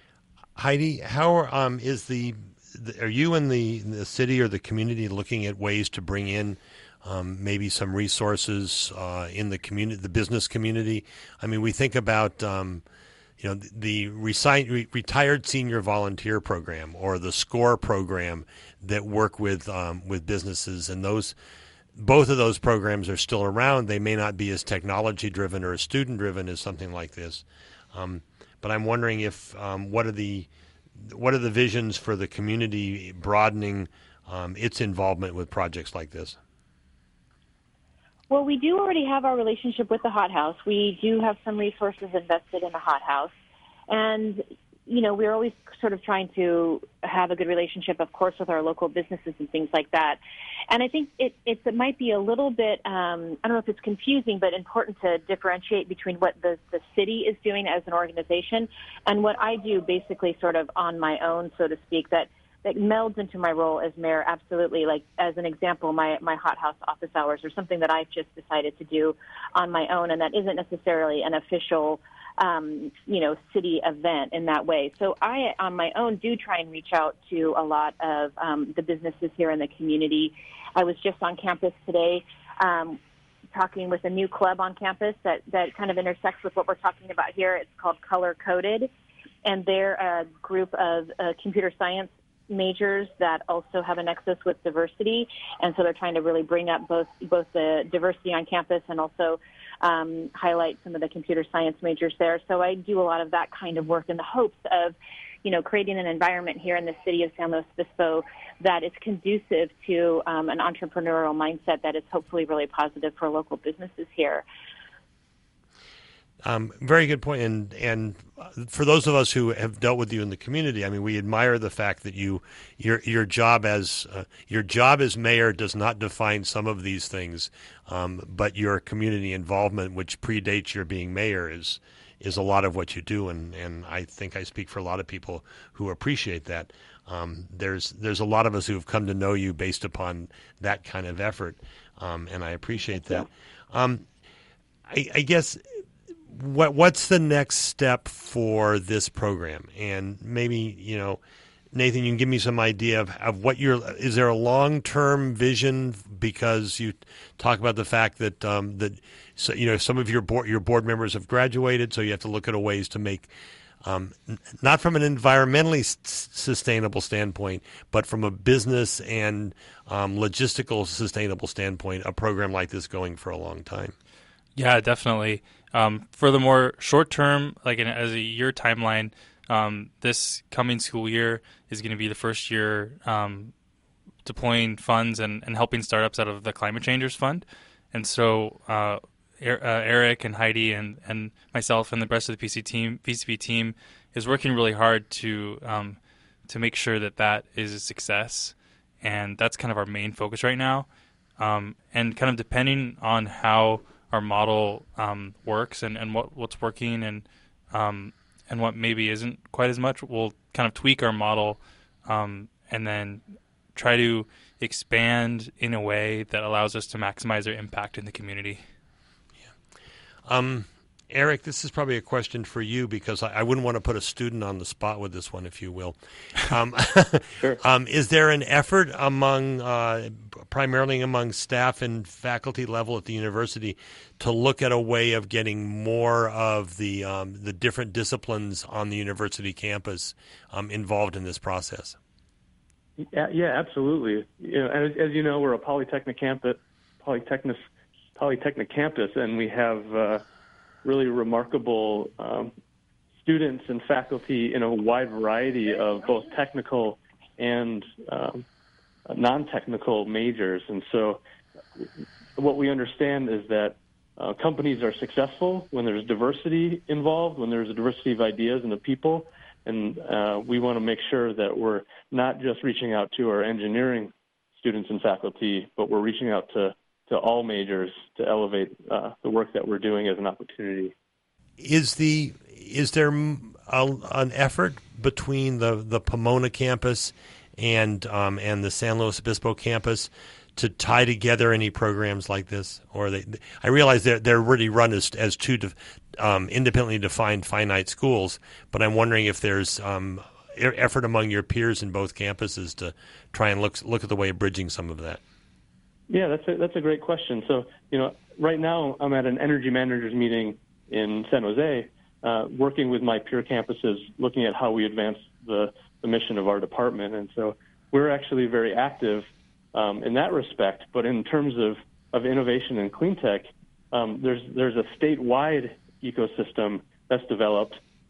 Heidi, how um, is the, the are you in the, the city or the community looking at ways to bring in um, maybe some resources uh, in the community, the business community? I mean, we think about um, you know the, the resi- re- retired senior volunteer program or the SCORE program that work with um, with businesses, and those both of those programs are still around. They may not be as technology driven or as student driven as something like this. Um, But I'm wondering if um, what are the what are the visions for the community broadening um, its involvement with projects like this? Well, we do already have our relationship with the Hot House. We do have some resources invested in the Hot House. And, you know, we're always sort of trying to have a good relationship, of course, with our local businesses and things like that. And I think it, it, it might be a little bit, um, I don't know if it's confusing, but important to differentiate between what the, the city is doing as an organization and what I do basically sort of on my own, so to speak, that, that melds into my role as mayor. Absolutely. Like, as an example, my, my Hot House office hours are something that I've just decided to do on my own, and that isn't necessarily an official Um, you know, city event in that way. So I, on my own, do try and reach out to a lot of um, the businesses here in the community. I was just on campus today um, talking with a new club on campus that, that kind of intersects with what we're talking about here. It's called Color Coded, and they're a group of uh, computer science majors that also have a nexus with diversity, and so they're trying to really bring up both both the diversity on campus and also um, highlight some of the computer science majors there. So I do a lot of that kind of work in the hopes of, you know, creating an environment here in the city of San Luis Obispo that is conducive to um, an entrepreneurial mindset that is hopefully really positive for local businesses here. Um, very good point. And and for those of us who have dealt with you in the community, I mean, we admire the fact that you your your job as uh, your job as mayor does not define some of these things, um, but your community involvement, which predates your being mayor, is is a lot of what you do, and, and I think I speak for a lot of people who appreciate that. Um, there's there's a lot of us who have come to know you based upon that kind of effort, um, and I appreciate that. Um, I, I guess what what's the next step for this program? And maybe, you know, Nathan, you can give me some idea of, of what your is there a long term vision, because you talk about the fact that um, that so, you know, some of your board your board members have graduated, so you have to look at a ways to make. Um, not from an environmentally s- sustainable standpoint, but from a business and um, logistical sustainable standpoint, a program like this going for a long time. Yeah, definitely. Um, furthermore, short term, like in, as a year timeline, um, this coming school year is going to be the first year um, deploying funds and, and helping startups out of the Climate Changers Fund. And so uh, er, uh, Eric and Heidi and, and myself and the rest of the P C team, P C B team is working really hard to um, to make sure that that is a success. And that's kind of our main focus right now. Um, and kind of depending on how our model um, works and, and what, what's working and um, and what maybe isn't quite as much, we'll kind of tweak our model um, and then try to expand in a way that allows us to maximize our impact in the community. Yeah. Um, Eric, this is probably a question for you, because I, I wouldn't want to put a student on the spot with this one, if you will. Um, Sure. um, is there an effort among, uh, primarily among staff and faculty level at the university, to look at a way of getting more of the um, the different disciplines on the university campus um, involved in this process? Yeah, yeah, absolutely. You know, as, as you know, we're a polytechnic campus, polytechnic, polytechnic campus, and we have uh, really remarkable um, students and faculty in a wide variety of both technical and um, non-technical majors. And so, what we understand is that uh, companies are successful when there's diversity involved, when there's a diversity of ideas and of people. And uh, we want to make sure that we're not just reaching out to our engineering students and faculty, but we're reaching out to, to all majors to elevate uh, the work that we're doing as an opportunity. Is the is there a, an effort between the, the Pomona campus and um, and the San Luis Obispo campus to tie together any programs like this? Or they, I realize they're they're really run as as two de, um, independently defined finite schools, but I'm wondering if there's um, effort among your peers in both campuses to try and look look at the way of bridging some of that. Yeah, that's a, that's a great question. So, you know, right now I'm at an energy managers meeting in San Jose, uh, working with my peer campuses, looking at how we advance the, the mission of our department. And so we're actually very active um, in that respect. But in terms of, of innovation and clean tech, um, there's there's a statewide ecosystem that's developed,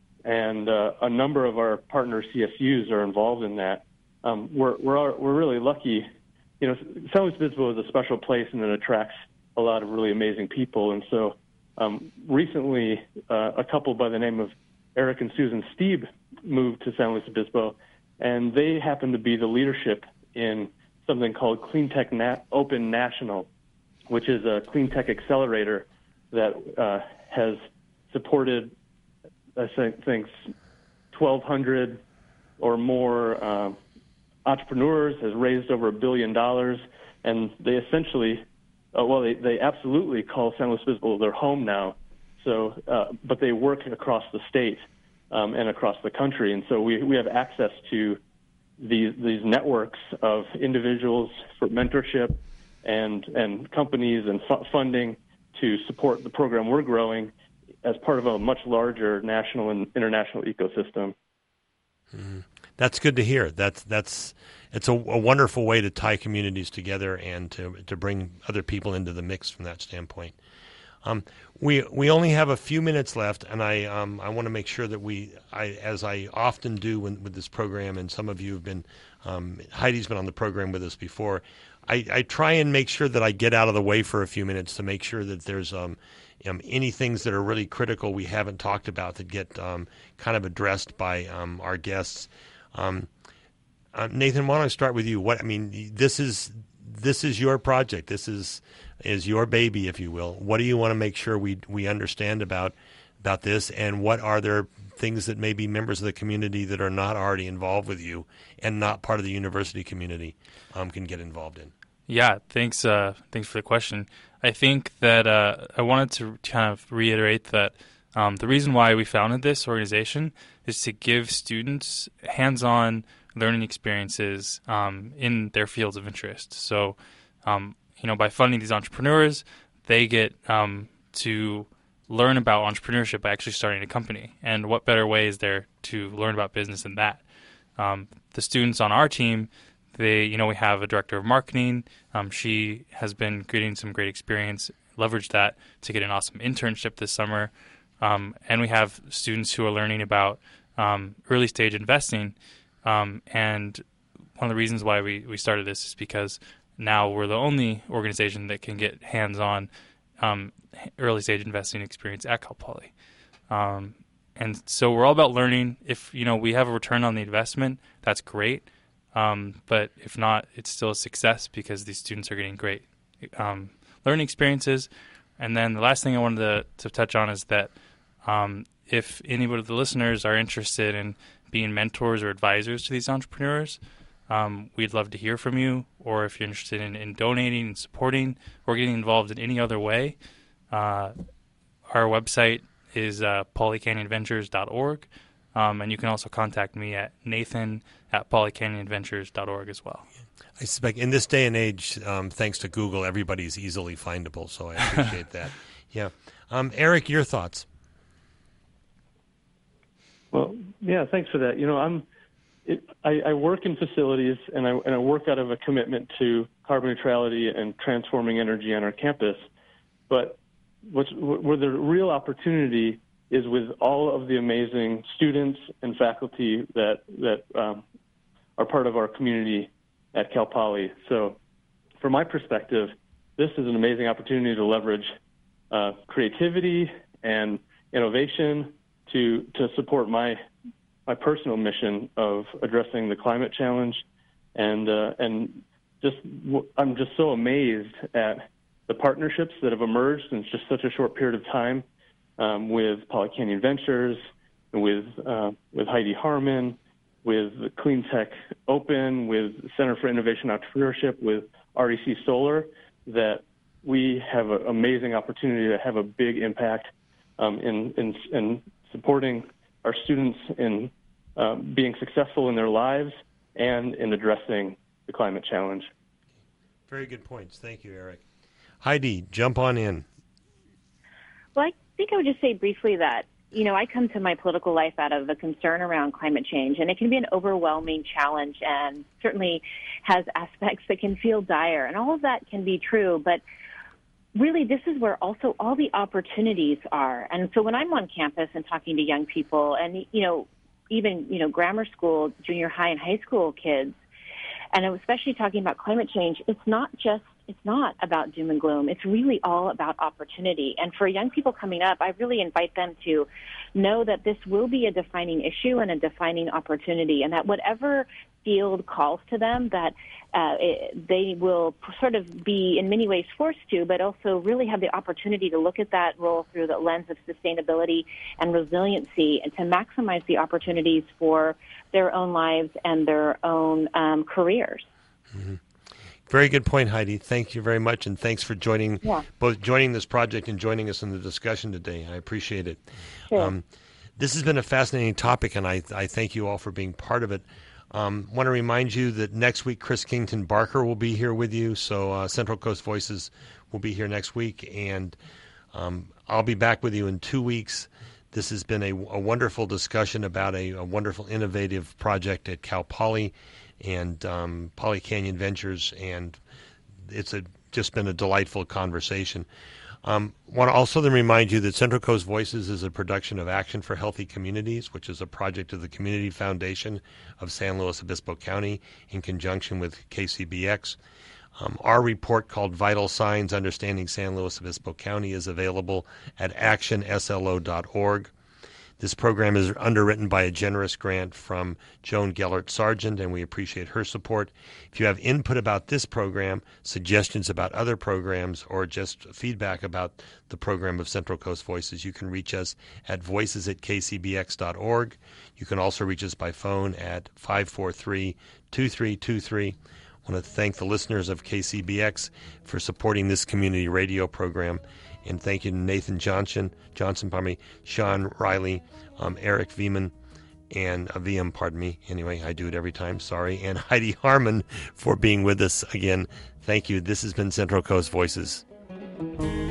and uh, a number of our partner C S Us are involved in that. Um, we're we're we're really lucky. You know, San Luis Obispo is a special place, and it attracts a lot of really amazing people. And so, um, recently, uh, a couple by the name of Eric and Susan Stieb moved to San Luis Obispo, and they happen to be the leadership in something called Clean Tech Na- Open National, which is a clean tech accelerator that uh, has supported, I think, twelve hundred or more uh, entrepreneurs, has raised over a billion dollars, and they essentially, uh, well, they, they absolutely call San Luis Obispo their home now. So, uh, but they work across the state um, and across the country, and so we we have access to these these networks of individuals for mentorship and and companies and fu- funding to support the program we're growing as part of a much larger national and international ecosystem. Mm-hmm. That's good to hear. That's that's it's a, a wonderful way to tie communities together and to to bring other people into the mix from that standpoint. Um, we we only have a few minutes left, and I um, I want to make sure that we, I, as I often do when, with this program, and some of you have been, um, Heidi's been on the program with us before. I, I try and make sure that I get out of the way for a few minutes to make sure that there's um, um, any things that are really critical we haven't talked about that get um, kind of addressed by um, our guests. Um, uh, Nathan, why don't I start with you? What I mean, this is this is your project. This is is your baby, if you will. What do you want to make sure we we understand about about this, and what are there things that maybe members of the community that are not already involved with you and not part of the university community um, can get involved in? Yeah, thanks. Uh, thanks for the question. I think that uh, I wanted to kind of reiterate that um, the reason why we founded this organization is to give students hands-on learning experiences um, in their fields of interest. So, um, you know, by funding these entrepreneurs, they get um, to learn about entrepreneurship by actually starting a company. And what better way is there to learn about business than that? Um, the students on our team, they, you know, we have a director of marketing. Um, she has been getting some great experience, leveraged that to get an awesome internship this summer. Um, and we have students who are learning about um, early stage investing. Um, and one of the reasons why we, we started this is because now we're the only organization that can get hands-on um, early stage investing experience at Cal Poly. Um, and so we're all about learning. If, you know, we have a return on the investment, that's great. Um, but if not, it's still a success because these students are getting great um, learning experiences. And then the last thing I wanted to, to touch on is that um, if anybody of the listeners are interested in being mentors or advisors to these entrepreneurs, um, we'd love to hear from you. Or if you're interested in, in donating and supporting or getting involved in any other way, uh, our website is uh, poly canyon ventures dot org. Um, and you can also contact me at nathan at poly canyon ventures dot org as well. I suspect in this day and age, um, thanks to Google, everybody's easily findable, so I appreciate that. Yeah. Um, Eric, your thoughts? Well, yeah, thanks for that. You know, I'm it, I, I work in facilities, and I, and I work out of a commitment to carbon neutrality and transforming energy on our campus. But what's, where the real opportunity is with all of the amazing students and faculty that that um, are part of our community at Cal Poly. So from my perspective, this is an amazing opportunity to leverage uh, creativity and innovation to to support my my personal mission of addressing the climate challenge. And uh, and just I'm just so amazed at the partnerships that have emerged in just such a short period of time. Um, with Poly Canyon Ventures, with uh, with Heidi Harmon, with Clean Tech Open, with Center for Innovation Entrepreneurship, with R E C Solar, that we have an amazing opportunity to have a big impact um, in, in in supporting our students in um, being successful in their lives and in addressing the climate challenge. Very good points. Thank you, Eric. Heidi, jump on in. Well, I think I would just say briefly that, you know, I come to my political life out of a concern around climate change, and it can be an overwhelming challenge and certainly has aspects that can feel dire, and all of that can be true, but really this is where also all the opportunities are. And so when I'm on campus and talking to young people and, you know, even, you know, grammar school, junior high and high school kids, and especially talking about climate change, it's not just It's not about doom and gloom. It's really all about opportunity. And for young people coming up, I really invite them to know that this will be a defining issue and a defining opportunity, and that whatever field calls to them, that uh, it, they will sort of be in many ways forced to, but also really have the opportunity to look at that role through the lens of sustainability and resiliency, and to maximize the opportunities for their own lives and their own um, careers. Mm-hmm. Very good point, Heidi. Thank you very much, and thanks for joining yeah. both joining this project and joining us in the discussion today. I appreciate it. Sure. Um, this has been a fascinating topic, and I, I thank you all for being part of it. Um, want to remind you that next week Chris Kington Barker will be here with you, so uh, Central Coast Voices will be here next week, and um, I'll be back with you in two weeks. This has been a, a wonderful discussion about a, a wonderful, innovative project at Cal Poly and um, Poly Canyon Ventures, and it's a, just been a delightful conversation. Um, want to also then remind you that Central Coast Voices is a production of Action for Healthy Communities, which is a project of the Community Foundation of San Luis Obispo County in conjunction with K C B X. Um, our report called Vital Signs Understanding San Luis Obispo County is available at action s l o dot org. This program is underwritten by a generous grant from Joan Gellert Sargent, and we appreciate her support. If you have input about this program, suggestions about other programs, or just feedback about the program of Central Coast Voices, you can reach us at voices at k c b x dot org. You can also reach us by phone at five four three, two three two three. I want to thank the listeners of K C B X for supporting this community radio program. And thank you to Nathan Johnson, Johnson, pardon me, Sean Riley, um, Eric Veman, and uh, V M, pardon me. Anyway, I do it every time, sorry. And Heidi Harmon for being with us again. Thank you. This has been Central Coast Voices.